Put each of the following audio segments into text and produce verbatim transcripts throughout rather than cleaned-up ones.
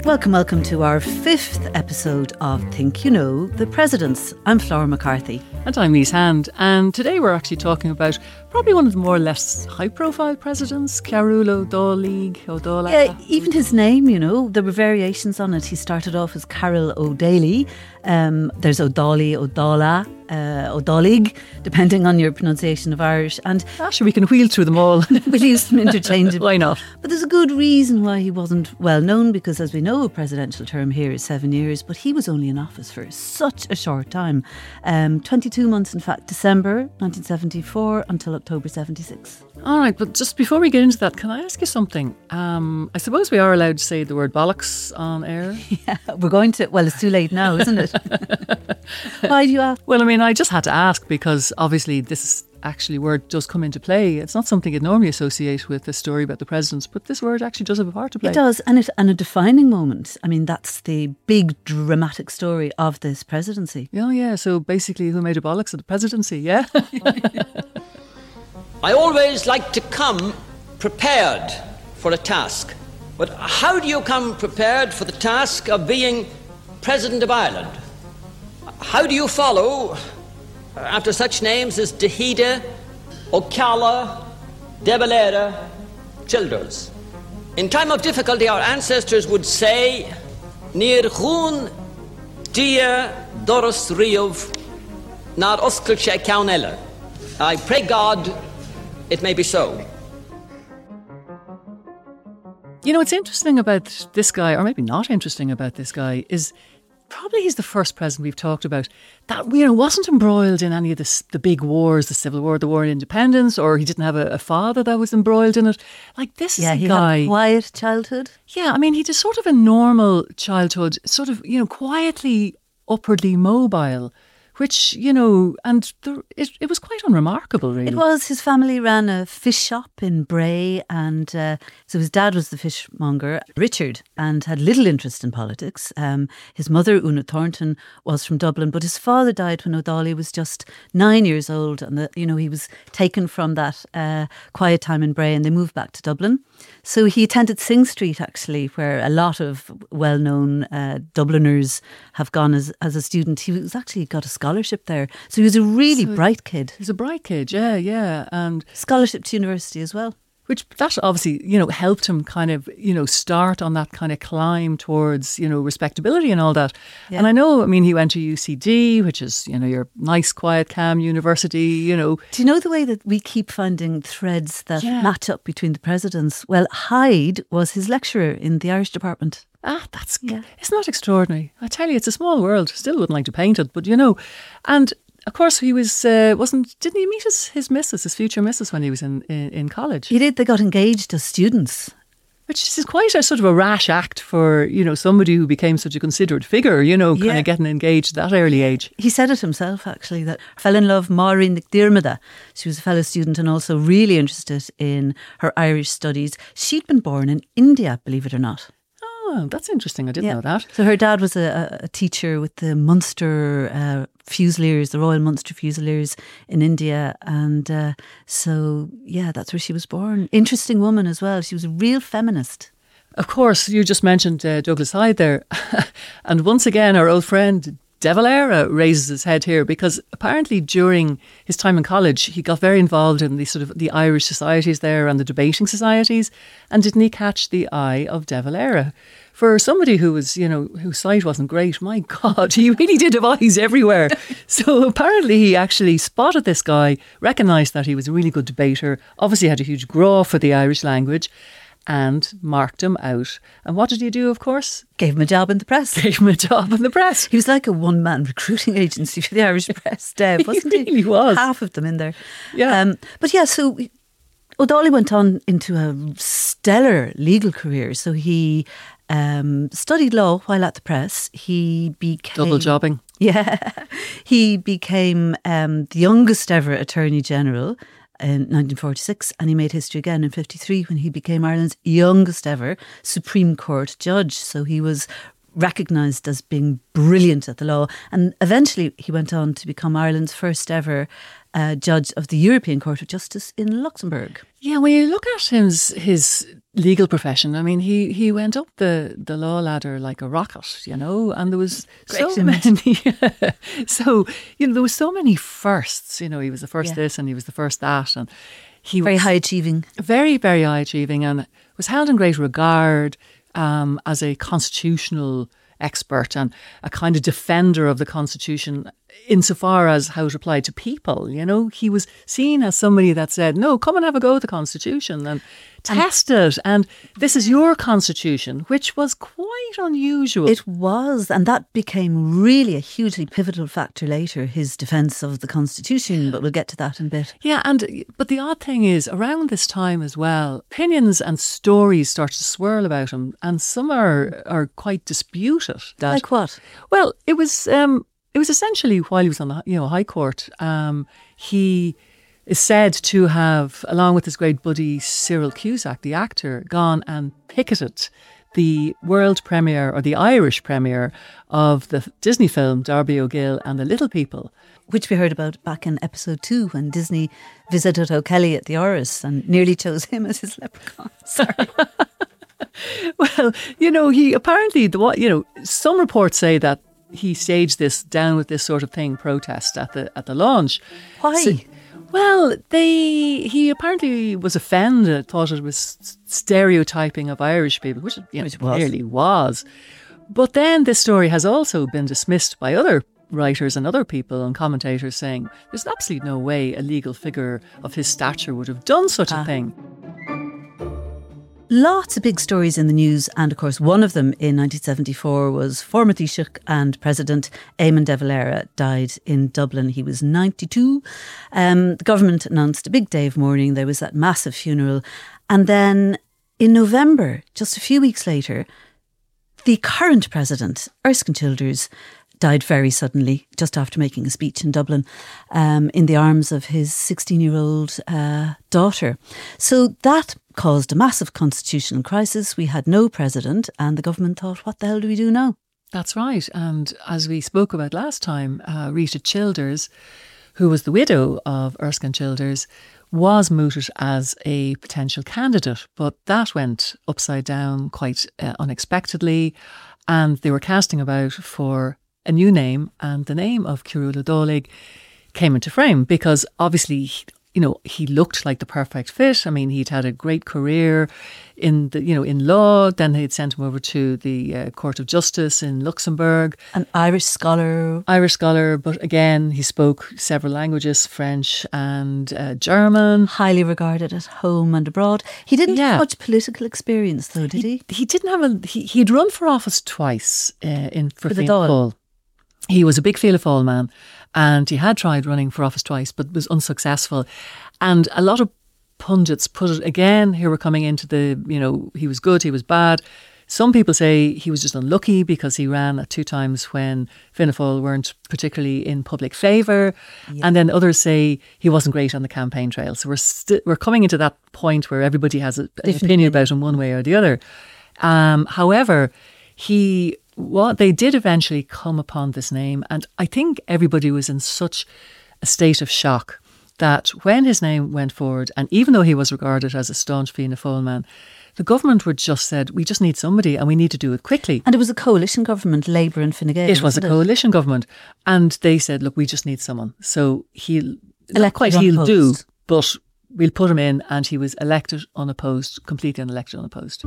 Welcome, welcome to our fifth episode of Think You Know the Presidents. I'm Flora McCarthy. And I'm Mies Hand. And today we're actually talking about probably one of the more or less high-profile presidents, Cearúil O'Dálaig, O'Dálaig. Yeah, even his name, you know, there were variations on it. He started off as Cearúil O'Daly. Um, there's O'Daly, O'Dála, uh, O'Dálaig, depending on your pronunciation of Irish. And Actually, we can wheel through them all. we'll use them interchangeably. Why not? But there's a good reason why he wasn't well known, because as we know, a presidential term here is seven years, but he was only in office for such a short time. Um, twenty-two months, in fact, December nineteen seventy-four until October seventy-six. All right, but just before we get into that, can I ask you something? Um, I suppose we are allowed to say the word bollocks on air. Yeah, we're going to, well, it's too late now, isn't it? Why do you ask? Well, I mean, I just had to ask because obviously this actually word does come into play. It's not something you'd normally associate with a story about the presidents, but this word actually does have a part to play. It does, and, it, and a defining moment. I mean, that's the big dramatic story of this presidency. Oh, yeah, so basically who made a bollocks of the presidency, yeah? I always like to come prepared for a task. But how do you come prepared for the task of being President of Ireland? How do you follow after such names as De Hida, O'Calla, De Valera, Childers? In time of difficulty, our ancestors would say, Níor dhún dia doras riamh, ná oscail sé ceann eile. I pray God it may be so. You know, what's interesting about this guy, or maybe not interesting about this guy, is probably he's the first president we've talked about that, you know, wasn't embroiled in any of this, the big wars, the Civil War, the War of Independence, or he didn't have a, a father that was embroiled in it. Like, this Yeah, is a he guy. had a quiet childhood. Yeah, I mean, he had sort of a normal childhood, sort of, you know, quietly, upwardly mobile, which, you know, and the, it, it was quite unremarkable, really. It was. His family ran a fish shop in Bray, and uh, so his dad was the fishmonger, Richard, and had little interest in politics. Um, his mother, Una Thornton, was from Dublin, but his father died when O'Daly was just nine years old, and the, you know, he was taken from that uh, quiet time in Bray, and they moved back to Dublin. So he attended Sing Street, actually, where a lot of well-known uh, Dubliners have gone as as a student. He was actually got a scholarship there, so he was a really So bright kid. He's a bright kid, yeah, yeah, and Scholarship to university as well. which that obviously, you know, helped him kind of, you know, start on that kind of climb towards, you know, respectability and all that. Yeah. And I know, I mean, he went to U C D, which is, you know, your nice, quiet, calm university, you know. Do you know the way that we keep finding threads that Yeah. match up between the presidents? Well, Hyde was his lecturer in the Irish department. Ah, that's, Yeah. isn't that extraordinary? I tell you, it's a small world. Still wouldn't like to paint it, but, you know, and of course he was, uh, wasn't, didn't he meet his, his missus, his future missus when he was in, in, in college? He did. They got engaged as students. Which is quite a sort of a rash act for, you know, somebody who became such a considered figure, you know, kind Yeah. of getting engaged at that early age. He said it himself, actually, that fell in love Maureen McDiarmida. She was a fellow student and also really interested in her Irish studies. She'd been born in India, believe it or not. Oh, that's interesting. I didn't Yeah. know that. So her dad was a, a teacher with the Munster uh, Fusiliers, the Royal Munster Fusiliers in India. And uh, so, yeah, that's where she was born. Interesting woman as well. She was a real feminist. Of course, you just mentioned uh, Douglas Hyde there. And once again, our old friend De Valera raises his head here because apparently during his time in college, he got very involved in the sort of the Irish societies there and the debating societies. And didn't he catch the eye of De Valera? For somebody who was, you know, whose sight wasn't great, my God, he really did have eyes everywhere. So apparently he actually spotted this guy, recognised that he was a really good debater, obviously had a huge grow for the Irish language, and marked him out. And what did he do, of course? Gave him a job in the press. Gave him a job in the press. He was like a one-man recruiting agency for the Irish press, Dev, wasn't he? He really was. Half of them in there. Yeah. Um, but yeah, so O'Daly went on into a stellar legal career. So he um, studied law while at the press. He became... Double jobbing. Yeah. He became um, the youngest ever Attorney General in nineteen forty-six, and he made history again in fifty-three when he became Ireland's youngest ever Supreme Court judge. So he was recognised as being brilliant at the law. And eventually he went on to become Ireland's first ever uh, judge of the European Court of Justice in Luxembourg. Yeah, when you look at his, his legal profession, I mean, he, he went up the, the law ladder like a rocket, you know, and there was Great so many, so, you know, there was so many firsts, you know, he was the first Yeah. this and he was the first that, and he Very was high achieving. very, very high achieving, and was held in great regard um, as a constitutional expert and a kind of defender of the Constitution insofar as how it applied to people. You know, he was seen as somebody that said, no, come and have a go at the Constitution and test it. And this is your Constitution, which was quite unusual. It was, and that became really a hugely pivotal factor later, his defence of the Constitution, but we'll get to that in a bit. Yeah, and but the odd thing is, around this time as well, opinions and stories start to swirl about him, and some are are quite disputed. That, Like what? Well, it was um, it was essentially while he was on the you know High Court, um, he is said to have, along with his great buddy Cyril Cusack, the actor, gone and picketed the world premiere or the Irish premiere of the Disney film Darby O'Gill and the Little People. Which we heard about back in episode two when Disney visited O'Kelly at the Oris and nearly chose him as his leprechaun. Sorry. Well, you know, he apparently, the what you know, some reports say that he staged this down with this sort of thing protest at the at the launch. Why? So- well, they he apparently was offended, thought it was stereotyping of Irish people, which you know, Which was. clearly was. But then this story has also been dismissed by other writers and other people and commentators, saying there's absolutely no way a legal figure of his stature would have done such Ah. a thing. Lots of big stories in the news, and of course one of them in nineteen seventy-four was former Taoiseach and President Eamon de Valera died in Dublin. He was ninety-two. Um, the government announced a big day of mourning. There was that massive funeral. And then in November, just a few weeks later, the current president, Erskine Childers, died very suddenly, just after making a speech in Dublin, um, in the arms of his sixteen-year-old uh, daughter. So that caused a massive constitutional crisis. We had no president, and the government thought, what the hell do we do now? That's right. And as we spoke about last time, uh, Rita Childers, who was the widow of Erskine Childers, was mooted as a potential candidate, but that went upside down quite uh, unexpectedly, and they were casting about for a new name, and the name of Ciarán Dólig came into frame because obviously, you know, he looked like the perfect fit. I mean, he'd had a great career in the, you know, in law. Then they'd sent him over to the uh, Court of Justice in Luxembourg. An Irish scholar. Irish scholar, but again, he spoke several languages, French and uh, German. Highly regarded at home and abroad. He didn't Yeah. have much political experience though, did he? He didn't have a. He, he'd run for office twice uh, in for For the Fianna Dáil. Fáil. He was a big Fianna Fáil man, and he had tried running for office twice, but was unsuccessful. And a lot of pundits put it again. Here we're coming into the, you know, he was good, he was bad. Some people say he was just unlucky because he ran at two times when Fianna Fáil weren't particularly in public favour, Yeah. and then others say he wasn't great on the campaign trail. So we're sti- we're coming into that point where everybody has a, an Different opinion about him one way or the other. Um, however, he what they did eventually come upon this name, and I think everybody was in such a state of shock that when his name went forward, and even though he was regarded as a staunch Fianna Fáil man, the government would just said, we just need somebody and we need to do it quickly. And it was a coalition government, Labour and Fine Gael. It was a wasn't coalition government, and they said, look, we just need someone. So he'll, not Elected quite he'll do, unopposed. but we'll put him in, and he was elected unopposed, completely unelected unopposed.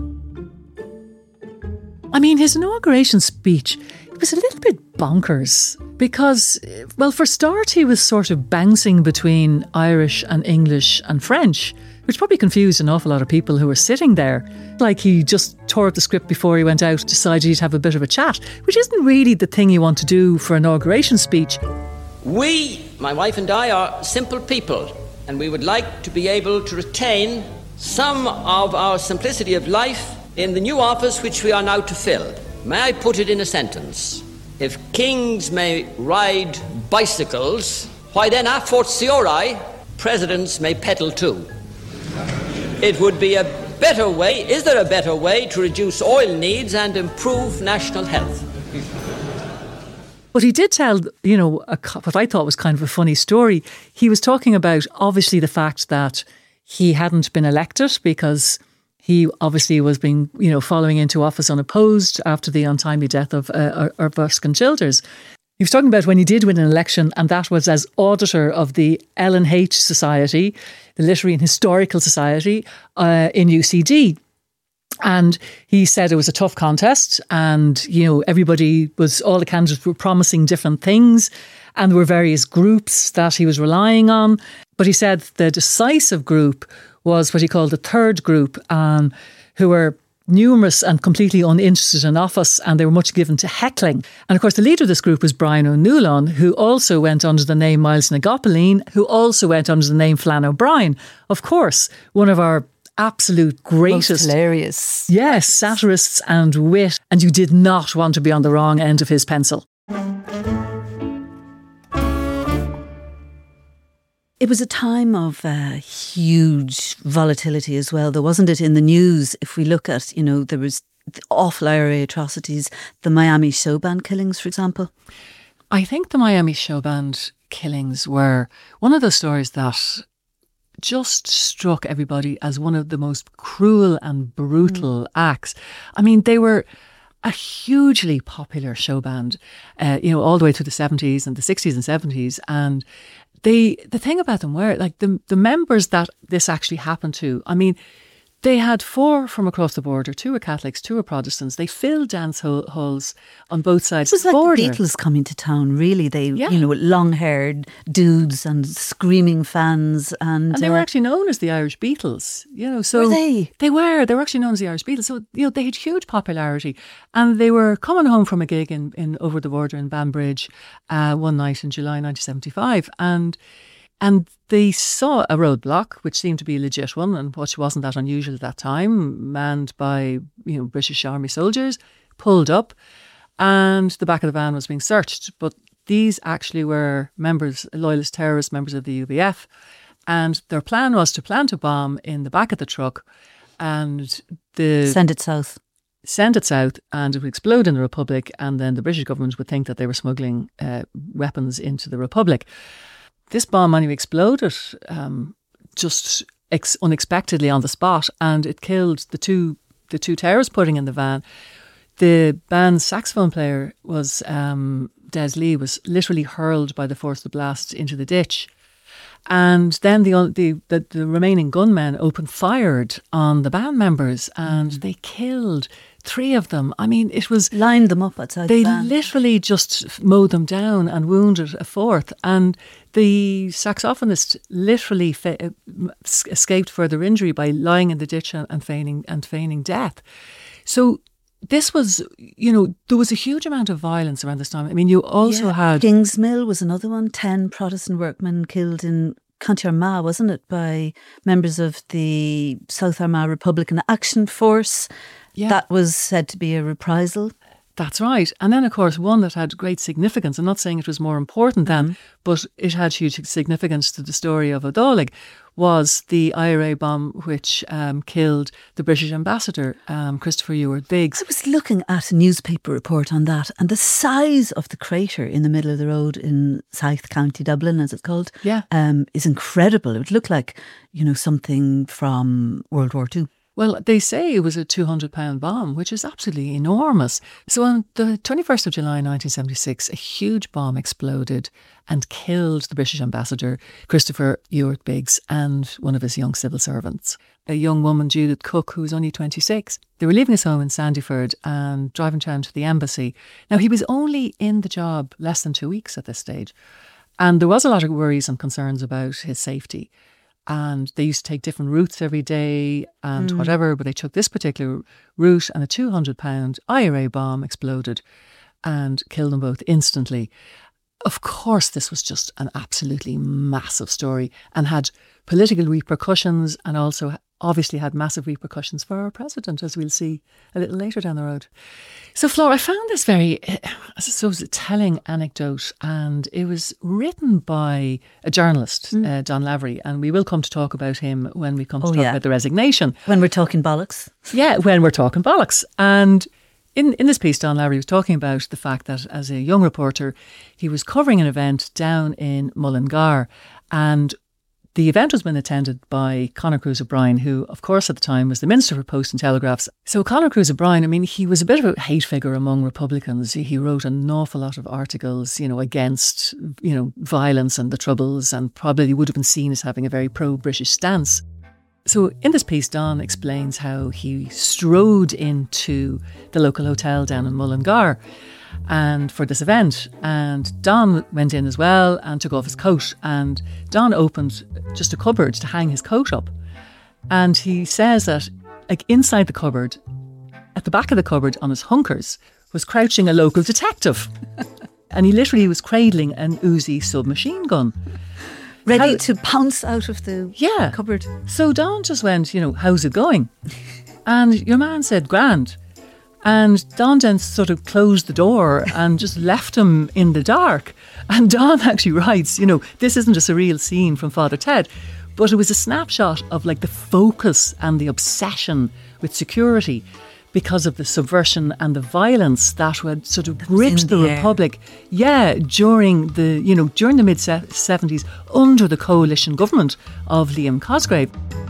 I mean, his inauguration speech, it was a little bit bonkers because, well, for start, he was sort of bouncing between Irish and English and French, which probably confused an awful lot of people who were sitting there. Like he just tore up the script before he went out, decided he'd have a bit of a chat, which isn't really the thing you want to do for an inauguration speech. We, my wife and I, are simple people, and we would like to be able to retain some of our simplicity of life in the new office which we are now to fill. May I put it in a sentence? If kings may ride bicycles, why then a fortiori, presidents may pedal too. It would be a better way, is there a better way to reduce oil needs and improve national health? But he did tell, you know, a, what I thought was kind of a funny story. He was talking about, obviously, the fact that he hadn't been elected because he obviously was being, you know, following into office unopposed after the untimely death of uh, Erskine Childers. He was talking about when he did win an election, and that was as auditor of the L and H Society, the Literary and Historical Society uh, in U C D. And he said it was a tough contest, and, you know, everybody was, all the candidates were promising different things, and there were various groups that he was relying on. But he said the decisive group was what he called the third group, um, who were numerous and completely uninterested in office, and they were much given to heckling. And of course, the leader of this group was Brian O'Neilan, who also went under the name Miles na Gcopaleen, who also went under the name Flann O'Brien. Of course, one of our absolute greatest, most hilarious, yes, satirists and wit, and you did not want to be on the wrong end of his pencil. It was a time of uh, huge volatility as well, though, wasn't it? In the news, if we look at, you know, there was awful I R A atrocities, the Miami show band killings, for example. I think the Miami show band killings were one of those stories that just struck everybody as one of the most cruel and brutal mm. acts. I mean, they were a hugely popular show band, uh, you know, all the way through the seventies and the sixties and seventies. And they, the thing about them were, like, the the members that this actually happened to, I mean, they had four from across the border. Two were Catholics, two were Protestants. They filled dance halls on both sides of the border. It was like the Beatles coming to town, really. They, yeah. you know, with long-haired dudes and screaming fans. And, and they uh, were actually known as the Irish Beatles, you know. So were they? They were. They were actually known as the Irish Beatles. So, you know, they had huge popularity. And they were coming home from a gig in, in over the border in Banbridge uh, one night in July nineteen seventy-five. And And they saw a roadblock, which seemed to be a legit one, and which wasn't that unusual at that time, manned by, you know, British Army soldiers, pulled up, and the back of the van was being searched. But these actually were members, loyalist terrorist members of the U B F, and their plan was to plant a bomb in the back of the truck and the send it south. Send it south, and it would explode in the Republic, and then the British government would think that they were smuggling uh, weapons into the Republic. This bomb anyway exploded um, just ex- unexpectedly on the spot, and it killed the two the two terrorists putting in the van. The band's saxophone player was um, Des Lee was literally hurled by the force of the blast into the ditch, and then the the the, the remaining gunmen opened fired on the band members, and mm. they killed three of them. I mean, it was lined them up outside. They the van. literally just mowed them down and wounded a fourth, and the saxophonist literally fa- escaped further injury by lying in the ditch and, and feigning and feigning death. So this was, you know, there was a huge amount of violence around this time. I mean, you also yeah. had Kingsmill was another one. Ten Protestant workmen killed in County Armagh, wasn't it, by members of the South Armagh Republican Action Force. Yeah. That was said to be a reprisal. That's right. And then, of course, one that had great significance, I'm not saying it was more important than, mm-hmm. but it had huge significance to the story of O'Dálaig, was the I R A bomb which um, killed the British ambassador, um, Christopher Ewart Biggs. I was looking at a newspaper report on that, and the size of the crater in the middle of the road in South County Dublin, as it's called, yeah. um, is incredible. It would look like, you know, something from World War Two. Well, they say it was a two hundred pound bomb, which is absolutely enormous. So on the twenty-first of July nineteen seventy-six, a huge bomb exploded and killed the British ambassador, Christopher Ewart Biggs, and one of his young civil servants, a young woman, Judith Cook, who was only twenty-six. They were leaving his home in Sandyford and driving down to the embassy. Now, he was only in the job less than two weeks at this stage, and there was a lot of worries and concerns about his safety. And they used to take different routes every day and mm. whatever, but they took this particular route, and a two hundred pound I R A bomb exploded and killed them both instantly. Of course, this was just an absolutely massive story and had political repercussions, and also obviously had massive repercussions for our president, as we'll see a little later down the road. So, Flora, I found this very, I suppose, a telling anecdote, and it was written by a journalist, mm. uh, Don Lavery, and we will come to talk about him when we come to oh, talk yeah. about the resignation. When we're talking bollocks. Yeah, when we're talking bollocks. And In in this piece, Don Lavery was talking about the fact that as a young reporter, he was covering an event down in Mullingar, and the event was being attended by Conor Cruise O'Brien, who, of course, at the time was the Minister for Post and Telegraphs. So Conor Cruise O'Brien, I mean, he was a bit of a hate figure among Republicans. He wrote an awful lot of articles, you know, against, you know, violence and the Troubles, and probably would have been seen as having a very pro-British stance. So in this piece, Don explains how he strode into the local hotel down in Mullingar and for this event, and Don went in as well and took off his coat, and Don opened just a cupboard to hang his coat up, and he says that, like, inside the cupboard, at the back of the cupboard on his hunkers, was crouching a local detective. And he literally was cradling an Uzi submachine gun. Ready How, to pounce out of the yeah. cupboard. So Don just went, you know, how's it going? And your man said, grand. And Don then sort of closed the door and just left him in the dark. And Don actually writes, you know, this isn't a surreal scene from Father Ted, but it was a snapshot of like the focus and the obsession with security because of the subversion and the violence that had sort of gripped the, the Republic. Yeah, during the, you know, during the mid seventies under the coalition government of Liam Cosgrave.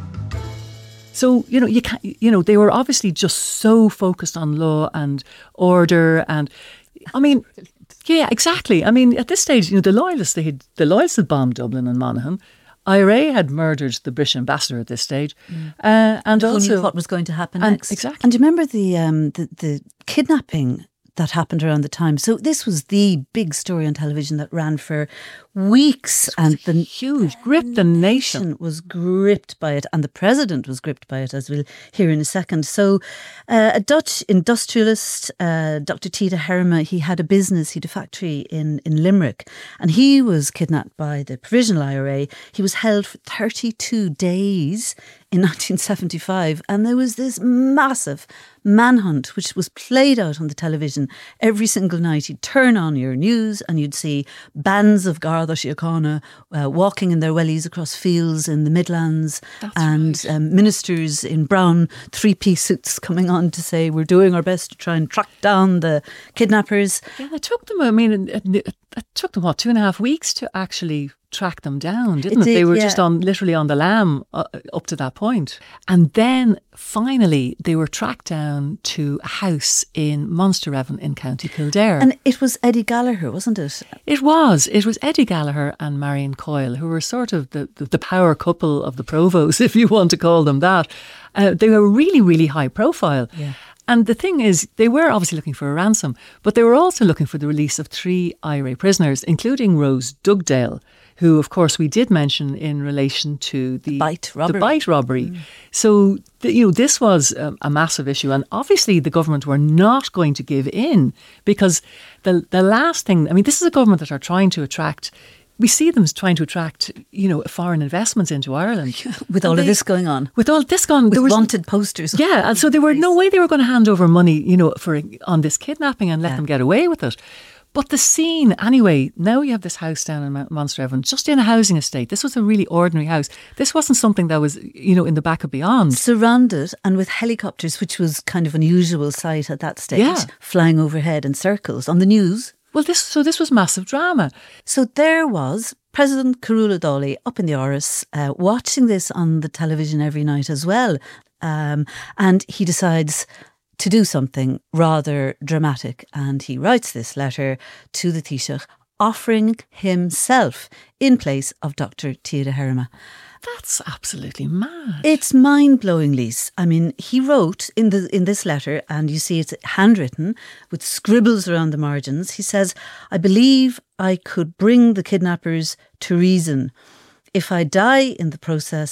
So, you know, you can't, you know, they were obviously just so focused on law and order, and I mean, yeah, exactly. I mean, at this stage, you know, the loyalists, they had the loyalists had bombed Dublin and Monaghan. I R A had murdered the British ambassador at this stage, mm. uh, and Who also knew what was going to happen and, next. Exactly. And do you remember the um, the the kidnapping that happened around the time? So this was the big story on television that ran for weeks, and the huge gripped the nation. Was gripped by it, and the president was gripped by it, as we'll hear in a second. So uh, a Dutch industrialist, uh, Doctor Tita Herma, he had a business, he had a factory in, in Limerick, and he was kidnapped by the Provisional I R A. He was held for thirty-two days in nineteen seventy-five, and there was this massive manhunt which was played out on the television every single night. You'd turn on your news and you'd see bands of Garda Síochána uh, walking in their wellies across fields in the Midlands. That's and right. um, ministers in brown three-piece suits coming on to say we're doing our best to try and track down the kidnappers. Yeah, it took them, I mean, it, it, it took them, what, two and a half weeks to actually track them down, didn't it? it? Did, they were yeah. just on literally on the lam uh, up to that point. And then finally they were tracked down to a house in Monsterevin in County Kildare. And it was Eddie Gallagher, wasn't it? It was. It was Eddie Gallagher and Marion Coyle, who were sort of the, the, the power couple of the Provos, if you want to call them that. Uh, they were really, really high profile. Yeah. And the thing is, they were obviously looking for a ransom, but they were also looking for the release of three I R A prisoners, including Rose Dugdale, who, of course, we did mention in relation to the, the Bite robbery. The Bite robbery. Mm. So, the, you know, this was a, a massive issue, and obviously the government were not going to give in, because the the last thing, I mean, this is a government that are trying to attract. We see them as trying to attract, you know, foreign investments into Ireland. With all they, of this going on. With all this going on. With there was, wanted posters. Yeah, and so there were no way they were going to hand over money, you know, for on this kidnapping and let yeah. them get away with it. But the scene, anyway, now you have this house down in Monsterevin, just in a housing estate. This was a really ordinary house. This wasn't something that was, you know, in the back of beyond. Surrounded and with helicopters, which was kind of an unusual sight at that stage, yeah. flying overhead in circles on the news. Well, this so this was massive drama. So there was President Carola Dawley up in the Áras, uh, watching this on the television every night as well. Um, and he decides to do something rather dramatic. And he writes this letter to the Taoiseach, offering himself in place of Doctor Tita Herma. That's absolutely mad. It's mind-blowing, Lise. I mean, he wrote in the in this letter, and you see it's handwritten with scribbles around the margins. He says, I believe I could bring the kidnappers to reason. If I die in the process,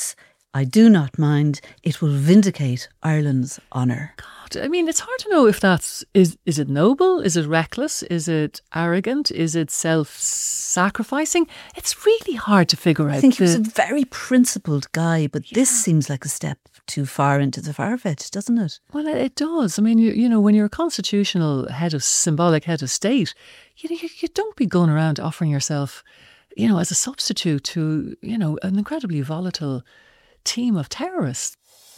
I do not mind. It will vindicate Ireland's honour. God, I mean, it's hard to know if that's, is, is it noble? Is it reckless? Is it arrogant? Is it self-sacrificing? It's really hard to figure out. I think the, he was a very principled guy, but yeah. this seems like a step too far into the far-fetched, doesn't it? Well, it does. I mean, you, you know, when you're a constitutional head of, symbolic head of state, you know, you, you don't be going around offering yourself, you know, as a substitute to, you know, an incredibly volatile team of terrorists.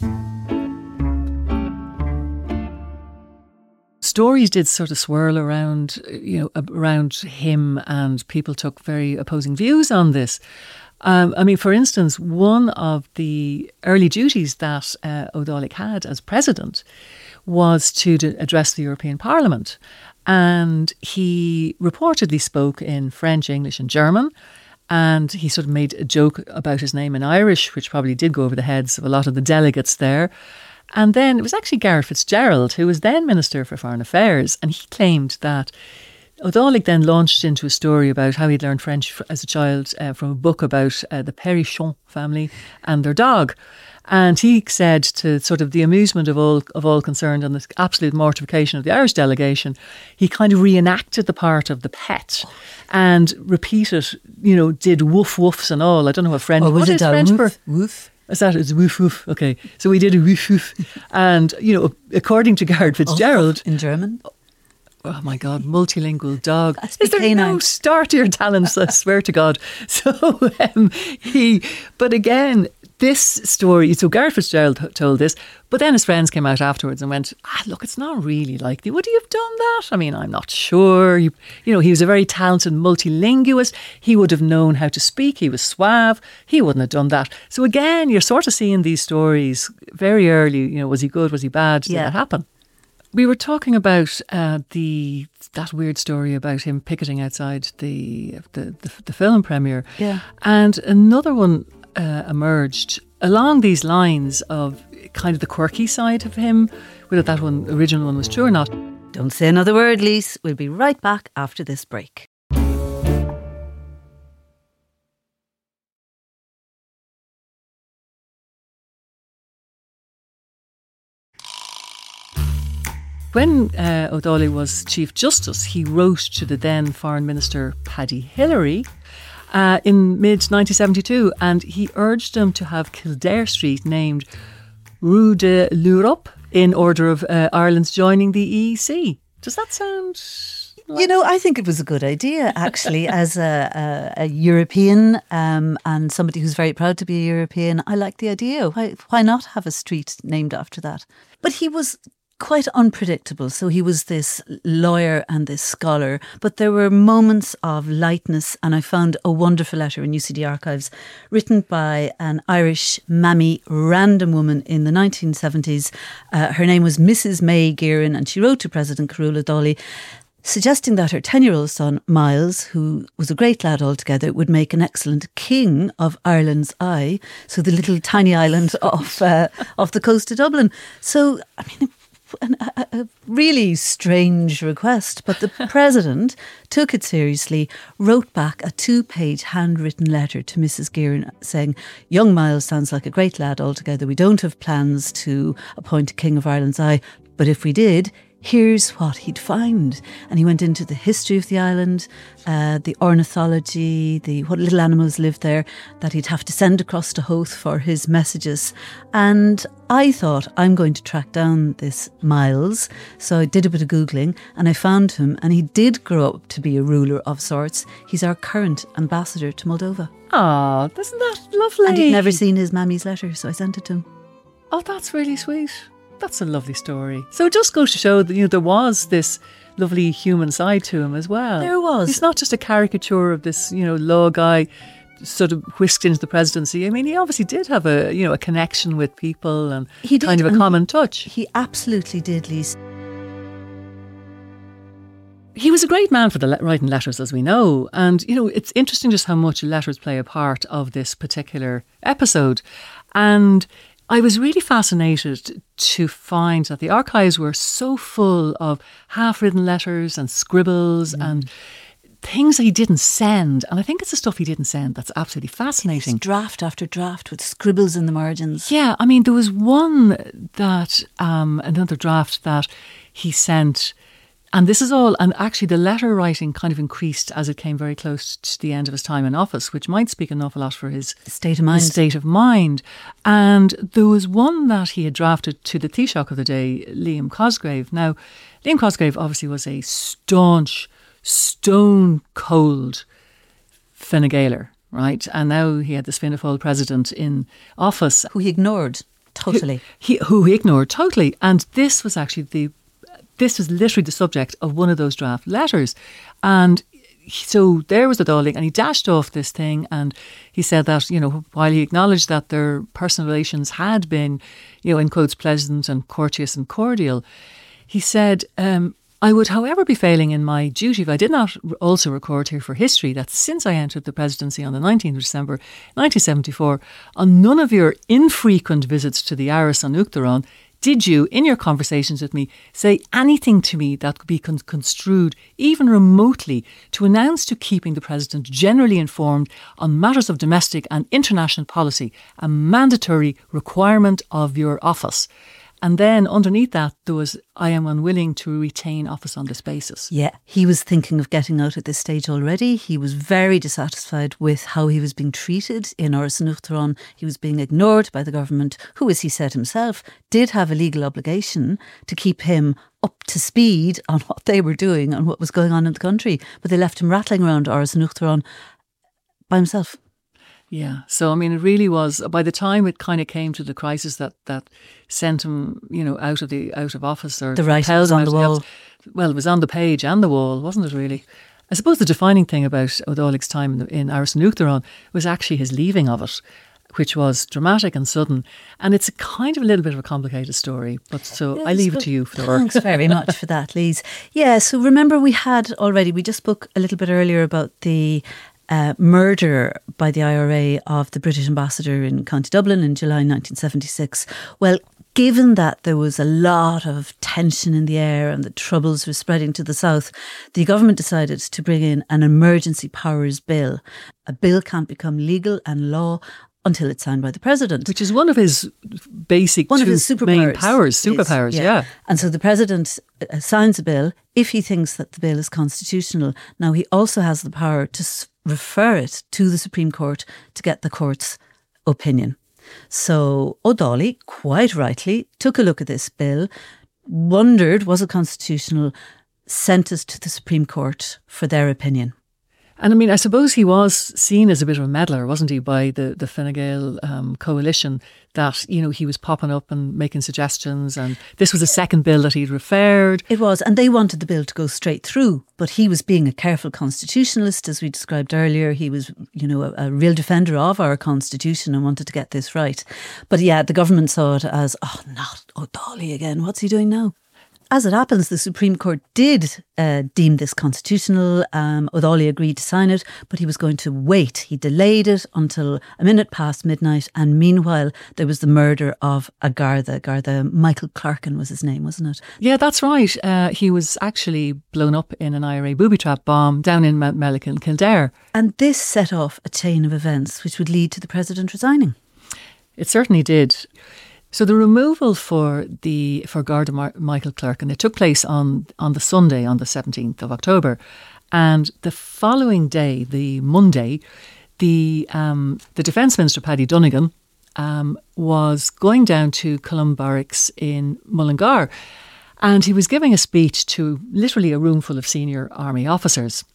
Stories did sort of swirl around, you know, around him, and people took very opposing views on this. Um, I mean, for instance, one of the early duties that uh, Ó Dálaigh had as president was to d- address the European Parliament. And he reportedly spoke in French, English and German. And he sort of made a joke about his name in Irish, which probably did go over the heads of a lot of the delegates there. And then it was actually Garret FitzGerald, who was then Minister for Foreign Affairs, and he claimed that Ó Dálaigh then launched into a story about how he'd learned French as a child uh, from a book about uh, the Perrichon family and their dog. And he said, to sort of the amusement of all of all concerned and the absolute mortification of the Irish delegation, he kind of reenacted the part of the pet and repeated, you know, did woof woofs and all. I don't know what French. Or was what it is a French woof? for? Woof? Is that it's woof woof? Okay, so we did a woof woof, and you know, according to Garret FitzGerald, oh, in German. Oh my God, multilingual dog. Is there canine. no start to your talents? I swear to God. So um, he, but again, this story, so Garret FitzGerald told this, but then his friends came out afterwards and went, ah, look, it's not really likely. Would he have done that? I mean, I'm not sure. You, you know, he was a very talented multilinguist. He would have known how to speak. He was suave. He wouldn't have done that. So again, you're sort of seeing these stories very early. You know, was he good? Was he bad? Did yeah. that happen? We were talking about uh, the that weird story about him picketing outside the the, the, the film premiere. Yeah. And another one uh, emerged along these lines of kind of the quirky side of him, whether that one original one was true or not. Don't say another word, Lise. We'll be right back after this break. When uh, Ó Dálaigh was Chief Justice, he wrote to the then Foreign Minister Paddy Hillery uh, in mid nineteen seventy-two, and he urged him to have Kildare Street named Rue de l'Europe in order of uh, Ireland's joining the E E C. Does that sound... Like- you know, I think it was a good idea, actually, as a, a, a European um, and somebody who's very proud to be a European. I like the idea. Why, why not have a street named after that? But he was quite unpredictable. So he was this lawyer and this scholar, but there were moments of lightness, and I found a wonderful letter in U C D archives written by an Irish mammy random woman in the nineteen seventies. Uh, her name was Missus May Gearan, and she wrote to President Carúil Ó Dálaigh suggesting that her ten-year-old son, Miles, who was a great lad altogether, would make an excellent king of Ireland's Eye, so the little tiny island off, uh, off the coast of Dublin. So, I mean, An, a, a really strange request, but the president took it seriously, wrote back a two-page handwritten letter to Missus Gearan saying, young Miles sounds like a great lad altogether. We don't have plans to appoint a King of Ireland's Eye, but if we did, here's what he'd find. And he went into the history of the island, uh, the ornithology, the what little animals lived there, that he'd have to send across to Howth for his messages. And I thought, I'm going to track down this Miles. So I did a bit of Googling and I found him, and he did grow up to be a ruler of sorts. He's our current ambassador to Moldova. Oh, isn't that lovely? And he'd never seen his mammy's letter, so I sent it to him. Oh, that's really sweet. That's a lovely story. So it just goes to show that, you know, there was this lovely human side to him as well. There was. He's not just a caricature of this, you know, law guy sort of whisked into the presidency. I mean, he obviously did have a, you know, a connection with people and he did, kind of a common touch. He absolutely did, Lise. He was a great man for the le- writing letters, as we know. And, you know, it's interesting just how much letters play a part of this particular episode. And I was really fascinated to find that the archives were so full of half-written letters and scribbles, mm. and things that he didn't send. And I think it's the stuff he didn't send that's absolutely fascinating. It's draft after draft with scribbles in the margins. Yeah, I mean, there was one that, um, another draft that he sent, and this is all, and actually the letter writing kind of increased as it came very close to the end of his time in office, which might speak an awful lot for his state of mind. His state of mind. And there was one that he had drafted to the Taoiseach of the day, Liam Cosgrave. Now, Liam Cosgrave obviously was a staunch, stone cold Fine Gaeler, right? And now he had this Fianna Fáil president in office. Who he ignored totally. He, he, who he ignored totally. And this was actually the, this was literally the subject of one of those draft letters. And so there was the Dáil, and he dashed off this thing, and he said that, you know, while he acknowledged that their personal relations had been, you know, in quotes, pleasant and courteous and cordial, he said, um, I would, however, be failing in my duty if I did not also record here for history that since I entered the presidency on the nineteenth of December nineteen seventy-four, on none of your infrequent visits to the Áras an Uachtaráin did you, in your conversations with me, say anything to me that could be con- construed, even remotely, to announce to keeping the President generally informed on matters of domestic and international policy, a mandatory requirement of your office? And then underneath that, there was, I am unwilling to retain office on this basis. Yeah, he was thinking of getting out at this stage already. He was very dissatisfied with how he was being treated in Áras an Uachtaráin. He was being ignored by the government, who, as he said himself, did have a legal obligation to keep him up to speed on what they were doing and what was going on in the country. But they left him rattling around Áras an Uachtaráin by himself. Yeah. So, I mean, it really was, by the time it kind of came to the crisis that, that sent him, you know, out of the out of office, or the writing was on the wall. The, well, it was on the page and the wall, wasn't it really? I suppose the defining thing about O'Dálig's time in, in Áras an Uachtaráin was actually his leaving of it, which was dramatic and sudden. And it's a kind of a little bit of a complicated story. But so yes, I leave it to you, Flora. Thanks very much for that, Lise. Yeah, so remember we had already, we just spoke a little bit earlier about the Uh, murder by the I R A of the British ambassador in County Dublin in July nineteen seventy-six. Well, given that there was a lot of tension in the air and the troubles were spreading to the south, the government decided to bring in an emergency powers bill. A bill can't become legal and law until it's signed by the president. Which is one of his basic one two of his superpowers. main powers, superpowers, is, yeah. yeah. And so the president uh, signs a bill if he thinks that the bill is constitutional. Now, he also has the power to s- refer it to the Supreme Court to get the court's opinion. So O'Dáil, quite rightly, took a look at this bill, wondered, was it constitutional, sent it to the Supreme Court for their opinion. And I mean, I suppose he was seen as a bit of a meddler, wasn't he, by the, the Fine Gael um, coalition, that, you know, he was popping up and making suggestions, and this was a second bill that he'd referred. It was, and they wanted the bill to go straight through, but he was being a careful constitutionalist, as we described earlier. He was, you know, a, a real defender of our constitution and wanted to get this right. But yeah, the government saw it as, oh, not O'Dáil again, what's he doing now? As it happens, the Supreme Court did uh, deem this constitutional. Um, O'Dáil agreed to sign it, but he was going to wait. He delayed it until a minute past midnight, and meanwhile there was the murder of a Garda. Garda, Michael Clarkin was his name, wasn't it? Yeah, that's right. Uh, he was actually blown up in an I R A booby-trap bomb down in Mount Mellick in Kildare. And this set off a chain of events which would lead to the president resigning. It certainly did. So the removal for the for Garda Mar- Michael Clarkin, it took place on, on the Sunday, on the seventeenth of October. And the following day, the Monday, the um, the Defence Minister, Paddy Donegan, um, was going down to Columb Barracks in Mullingar. And he was giving a speech to literally a room full of senior army officers.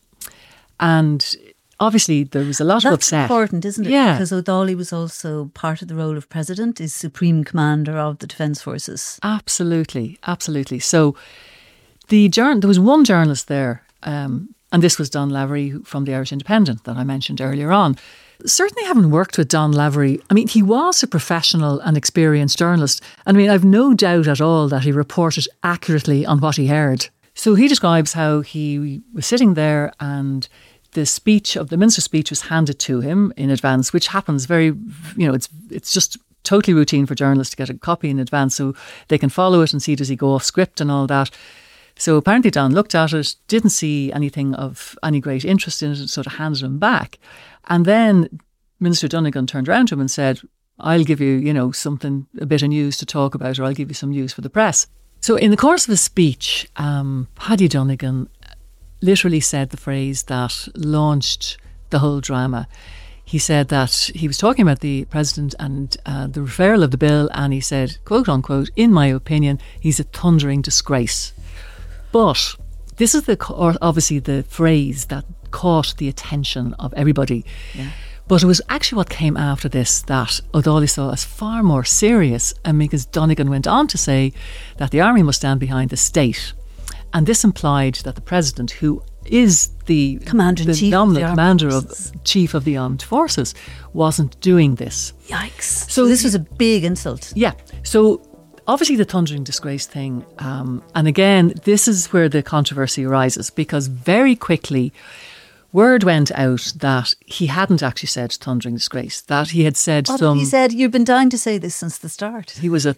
And obviously, there was a lot That's of upset. That's important, isn't it? Yeah. Because O'Dáil was also part of the role of president, is supreme commander of the Defence Forces. Absolutely, absolutely. So the jour- there was one journalist there, um, and this was Don Lavery from the Irish Independent that I mentioned earlier on. Certainly having worked with Don Lavery, I mean, he was a professional and experienced journalist. And I mean, I've no doubt at all that he reported accurately on what he heard. So he describes how he was sitting there and the speech of the minister's speech was handed to him in advance, which happens very, you know, it's it's just totally routine for journalists to get a copy in advance so they can follow it and see does he go off script and all that. So apparently Don looked at it, didn't see anything of any great interest in it, and sort of handed him back. And then Minister Donegan turned around to him and said, I'll give you, you know, something, a bit of news to talk about, or I'll give you some news for the press. So in the course of his speech, um, Paddy Donegan literally said the phrase that launched the whole drama. He said that he was talking about the president and uh, the referral of the bill, and he said, quote unquote, in my opinion, he's a thundering disgrace. But this is the or obviously the phrase that caught the attention of everybody. Yeah. But it was actually what came after this that O'Daly saw as far more serious, and because Donegan went on to say that the army must stand behind the state. And this implied that the president, who is the commander in chief, nominal commander of chief of the armed forces, wasn't doing this. Yikes! So, so this was a big insult. Yeah. So obviously the thundering disgrace thing, um, and again, this is where the controversy arises, because very quickly word went out that he hadn't actually said thundering disgrace, that he had said what some... He said, you've been dying to say this since the start. He was a...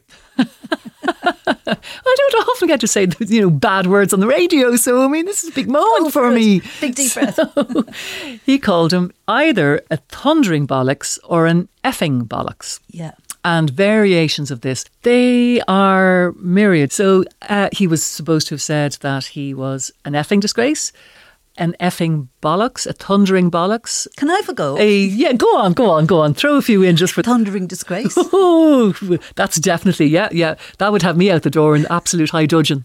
I don't often get to say, you know, bad words on the radio, so I mean, this is a big moment oh, for me. Big deep breath. So, he called him either a thundering bollocks or an effing bollocks. Yeah. And variations of this, they are myriad. So uh, he was supposed to have said that he was an effing disgrace, an effing bollocks, a thundering bollocks. Can I have a go? A, yeah, go on, go on, go on. Throw a few in just for... Thundering disgrace. Oh, that's definitely, yeah, yeah. That would have me out the door in absolute high dudgeon.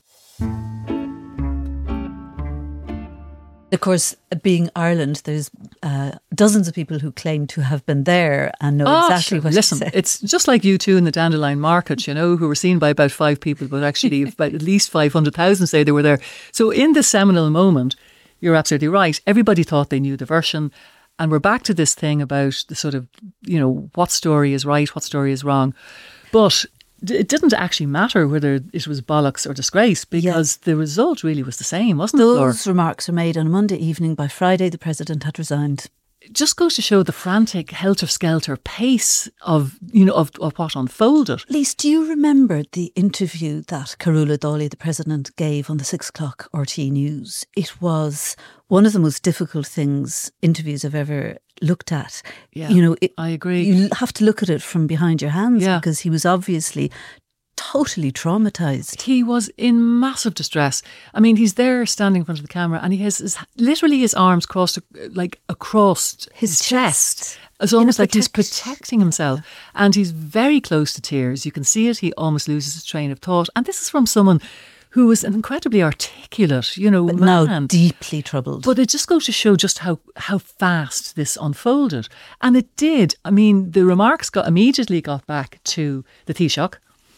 Of course, being Ireland, there's uh, dozens of people who claim to have been there and know oh, exactly sure. what Listen, to say. It's just like you two in the Dandelion Market, you know, who were seen by about five people, but actually about at least five hundred thousand say they were there. So in this seminal moment, you're absolutely right. Everybody thought they knew the version. And we're back to this thing about the sort of, you know, what story is right, what story is wrong. But it didn't actually matter whether it was bollocks or disgrace, because yeah. the result really was the same, wasn't Those it, Laura? Those remarks were made on a Monday evening. By Friday, the president had resigned. It just goes to show the frantic, helter-skelter pace of, you know, of, of what unfolded. Lise, do you remember the interview that Carola O'Daly, the president, gave on the six o'clock R T News? It was one of the most difficult things, interviews I've ever looked at. Yeah, you know, it, I agree. You have to look at it from behind your hands yeah. because he was obviously totally traumatised. He was in massive distress. I mean, he's there standing in front of the camera and he has his, literally his arms crossed, like across his, his chest. chest. It's almost like he's protecting himself, and he's very close to tears. You can see it. He almost loses his train of thought. And this is from someone who was an incredibly articulate, you know, but man. Now deeply troubled. But it just goes to show just how, how fast this unfolded. And it did. I mean, the remarks got immediately got back to the Taoiseach.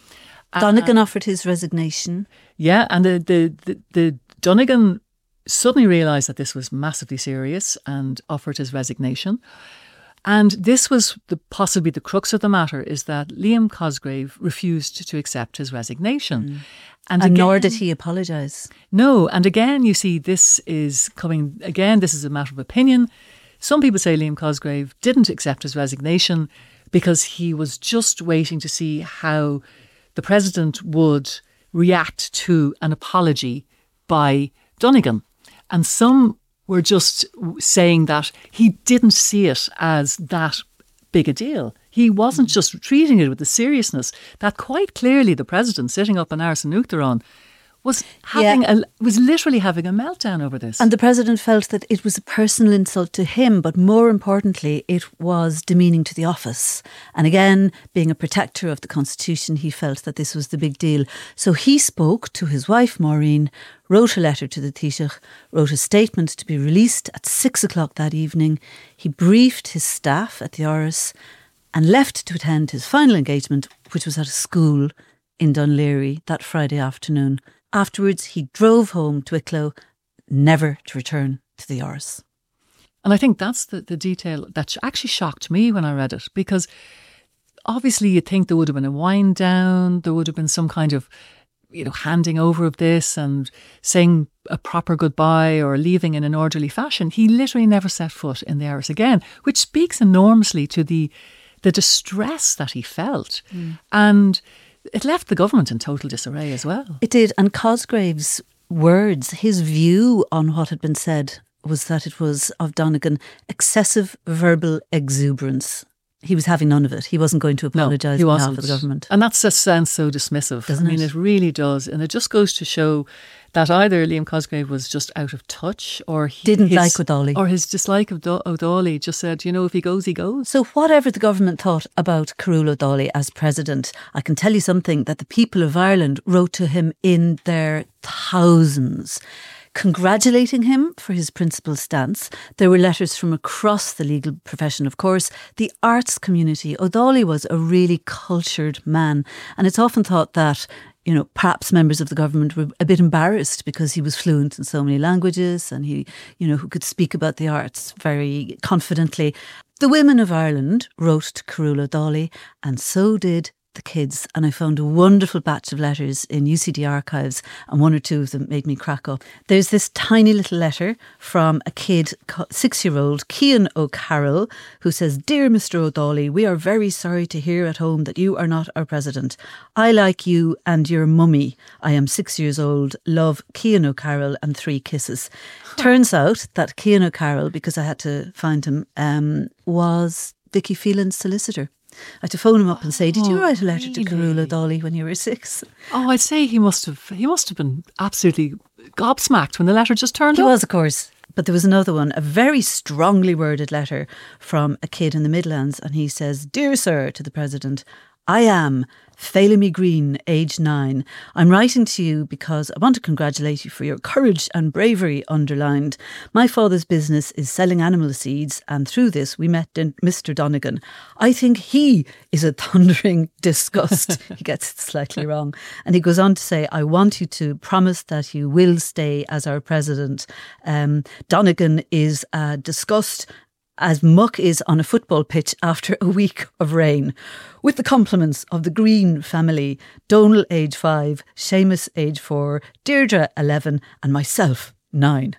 Donegan uh, offered his resignation. Yeah, and the, the, the, the Donegan suddenly realised that this was massively serious and offered his resignation. And this was the possibly the crux of the matter, is that Liam Cosgrave refused to accept his resignation. Mm. And, and again, nor did he apologise. No, and again, you see, this is coming, again, this is a matter of opinion. Some people say Liam Cosgrave didn't accept his resignation because he was just waiting to see how the president would react to an apology by Donegan. And some were just saying that he didn't see it as that big a deal. He wasn't just treating it with the seriousness that quite clearly the president sitting up in Ars an Uachtaráin was having yeah. a, was literally having a meltdown over this. And the president felt that it was a personal insult to him, but more importantly, it was demeaning to the office. And again, being a protector of the Constitution, he felt that this was the big deal. So he spoke to his wife, Maureen, wrote a letter to the Taoiseach, wrote a statement to be released at six o'clock that evening. He briefed his staff at the Áras and left to attend his final engagement, which was at a school in Dunleary that Friday afternoon. Afterwards, he drove home to Wicklow, never to return to the Áras. And I think that's the, the detail that actually shocked me when I read it, because obviously you'd think there would have been a wind down, there would have been some kind of, you know, handing over of this and saying a proper goodbye or leaving in an orderly fashion. He literally never set foot in the Áras again, which speaks enormously to the the distress that he felt. Mm. And it left the government in total disarray as well. It did. And Cosgrave's words, his view on what had been said was that it was of Donegan excessive verbal exuberance. He was having none of it. He wasn't going to apologise no, on behalf of the government. And that just sounds so dismissive. Doesn't I mean, it? it really does. And it just goes to show that either Liam Cosgrave was just out of touch or he Didn't his, like O'Daly. Or his dislike of Do- O'Daly just said, you know, if he goes, he goes. So whatever the government thought about Carúil O'Daly as president, I can tell you something, that the people of Ireland wrote to him in their thousands, congratulating him for his principled stance. There were letters from across the legal profession, of course, the arts community. O'Daly was a really cultured man, and it's often thought that, you know, perhaps members of the government were a bit embarrassed because he was fluent in so many languages and he, you know, who could speak about the arts very confidently. The women of Ireland wrote to Carúil O'Daly, and so did the kids, and I found a wonderful batch of letters in U C D archives, and one or two of them made me crack up. There's this tiny little letter from a kid, six-year-old Cian O'Carroll, who says, "Dear Mister O'Daly, we are very sorry to hear at home that you are not our president. I like you and your mummy. I am six years old. Love, Cian O'Carroll," and three kisses. Turns out that Cian O'Carroll, because I had to find him, um, was Vicky Phelan's solicitor. I had to phone him up and say, "Did you Oh, write a letter really? to Carúil O'Daly when you were six?" Oh, I'd say he must have he must have been absolutely gobsmacked when the letter just turned He up. was, of course. But there was another one, a very strongly worded letter from a kid in the Midlands, and he says, "Dear Sir," to the President, "I am Phelim Green, age nine. I'm writing to you because I want to congratulate you for your courage and bravery underlined. My father's business is selling animal seeds, and through this we met Mister Donegan. I think he is a thundering disgust." He gets it slightly wrong. And he goes on to say, "I want you to promise that you will stay as our president. Um, Donegan is a disgust as muck is on a football pitch after a week of rain. With the compliments of the Green family, Donal, age five, Seamus, age four, Deirdre, eleven, and myself, nine."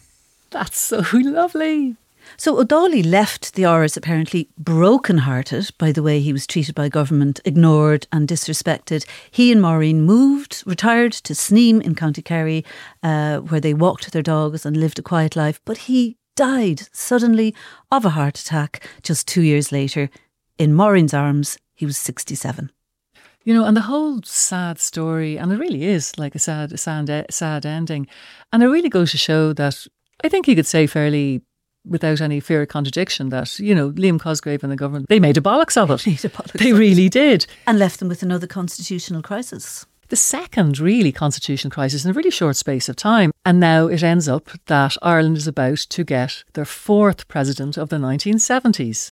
That's so lovely. So O'Daly left the Irish apparently broken-hearted by the way he was treated by government, ignored and disrespected. He and Maureen moved, retired to Sneem in County Kerry, uh, where they walked their dogs and lived a quiet life. But he died suddenly of a heart attack just two years later. In Maureen's arms, he was sixty-seven. You know, and the whole sad story, and it really is like a sad, sad, sad ending. And it really goes to show that I think you could say fairly, without any fear of contradiction, that, you know, Liam Cosgrave and the government, they made a bollocks of it. They made a bollocks They of it. really did. And left them with another constitutional crisis. The second really constitutional crisis in a really short space of time. And now it ends up that Ireland is about to get their fourth president of the nineteen seventies.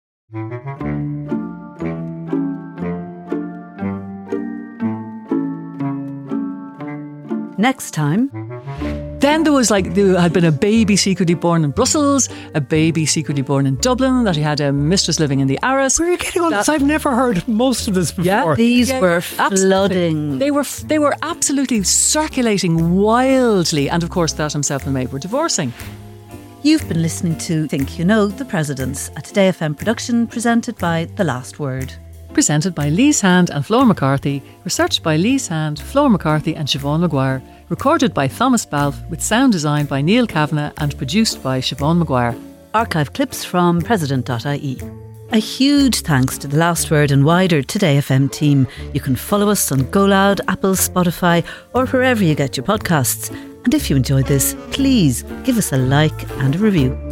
Next time, Then there was like, there had been a baby secretly born in Brussels, a baby secretly born in Dublin, that he had a mistress living in the Aras. Where are you getting all this? I've never heard most of this before. Yeah. these Yeah, were absolutely. flooding. They were they were absolutely circulating wildly, and of course that himself and Maeve were divorcing. You've been listening to Think You Know, The Presidents, a Today F M production presented by The Last Word. Presented by Lise Hand and Flora McCarthy, researched by Lise Hand, Flora McCarthy and Siobhan Maguire, recorded by Thomas Balfe, with sound design by Neil Kavanagh and produced by Siobhan Maguire. Archive clips from president dot I E. A huge thanks to The Last Word and wider Today F M team. You can follow us on Go Loud, Apple, Spotify, or wherever you get your podcasts. And if you enjoyed this, please give us a like and a review.